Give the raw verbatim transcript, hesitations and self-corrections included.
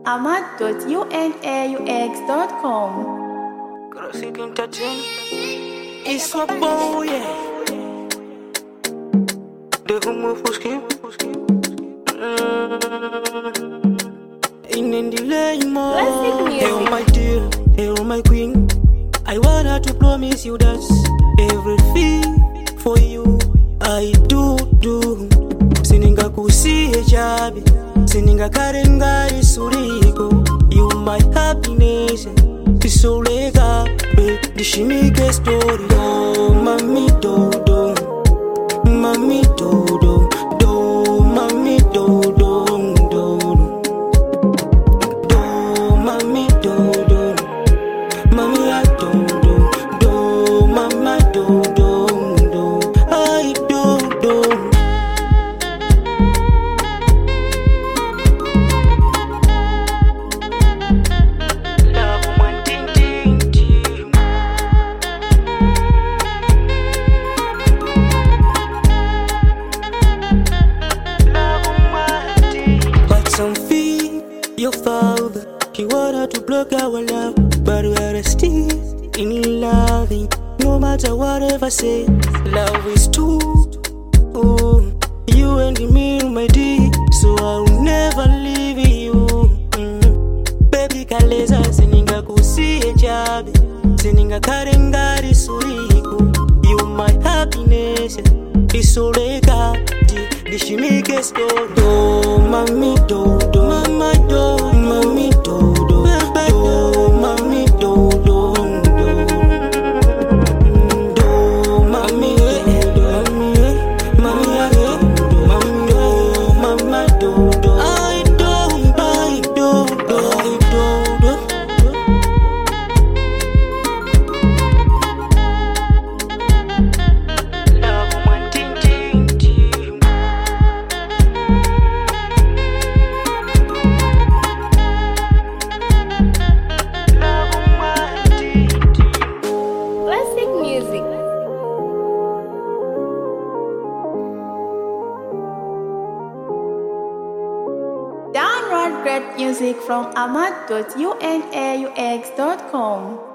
amad dot unaux dot com. Classic Entertain. It's a boy, yeah. The homo fuski. In the lane, more. Classic music. Hey, oh my dear, hey, oh my queen. I wanted to promise you that everything for you I do do. Sininga kusiye chabi, sininga karenga isuriko. You my happiness, tisolega be dishimike story. Oh mami do do, mami do do do, mami do do do do, mami do do, mami I do do do, mama do do do, I do do. Some feel your father, he wanted to block our love, but we are still in loving. No matter whatever say, love is true. Ooh, you and me, my dear, so I'll never leave you. Mm. Baby kaleza, sininga kusiye chabi, sininga karengari suriku. You my happiness, isoleka di dishimike story. Do mami do do, mama do, mami do do, do mami do do do, do mami do, mami I do, mami do, mama do do, I do, I do, I do do. Classic music. Download great music from amad dot unaux dot com.